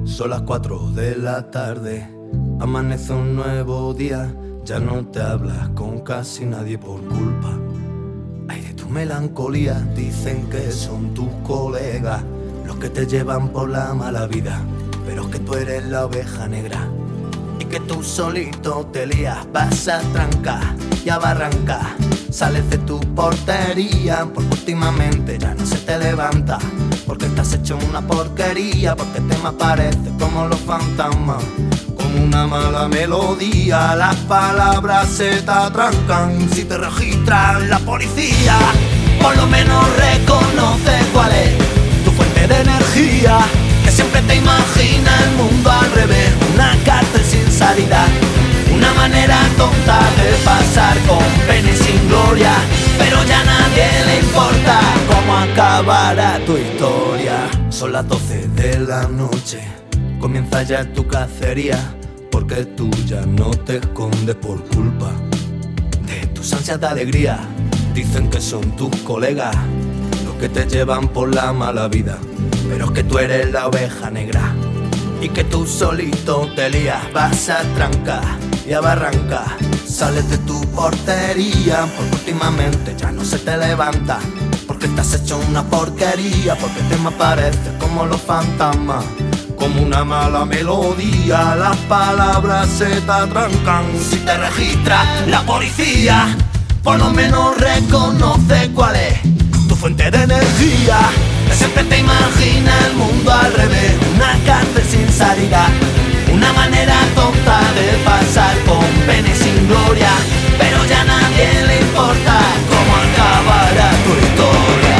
Son las 4 de la tarde, amanece un nuevo día. Ya no te hablas con casi nadie por culpa ay de tu melancolía. Dicen que son tus colegas los que te llevan por la mala vida, pero es que tú eres la oveja negra y que tú solito te lías. Vas a trancar y a barrancar, sales de tu portería porque últimamente ya no se te levanta, porque estás hecho una porquería, porque te me apareces como los fantasmas, como una mala melodía. Las palabras se te atrancan si te registran la policía. Por lo menos reconoce cuál es tu fuente de energía, que siempre te imagina el mundo al revés, una cárcel sin salida, una manera tonta de pasar con pena y sin gloria, pero ya a nadie le importa cómo acabará tu historia. Son las 12 de la noche, comienza ya tu cacería, porque tú ya no te escondes por culpa de tus ansias de alegría. Dicen que son tus colegas los que te llevan por la mala vida, pero es que tú eres la oveja negra y que tú solito te lías. Vas a trancar y a barrancar, sales de tu portería porque últimamente ya no se te levanta, porque estás hecho una porquería, porque te me apareces como los fantasmas, como una mala melodía. Las palabras se te atrancan si te registra la policía. Por lo menos reconoce cuál es tu fuente de energía, que siempre te imagina el mundo al revés, una cárcel sin salida, una manera tonta de pasar con pena y sin gloria, pero ya a nadie le importa cómo acabará tu historia.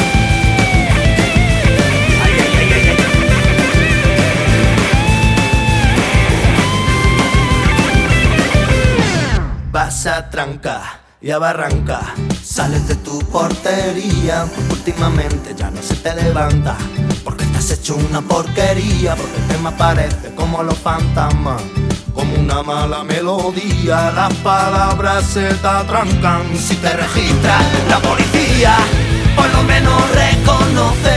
Ay, ay, ay, ay, ay. Vas a trancar y a barrancar, sales de tu portería porque últimamente ya no se te levanta, porque estás hecho una porquería, porque te me apareces como los fantasmas, como una mala melodía. Las palabras se te atrancan si te registra la policía. Por lo menos reconoce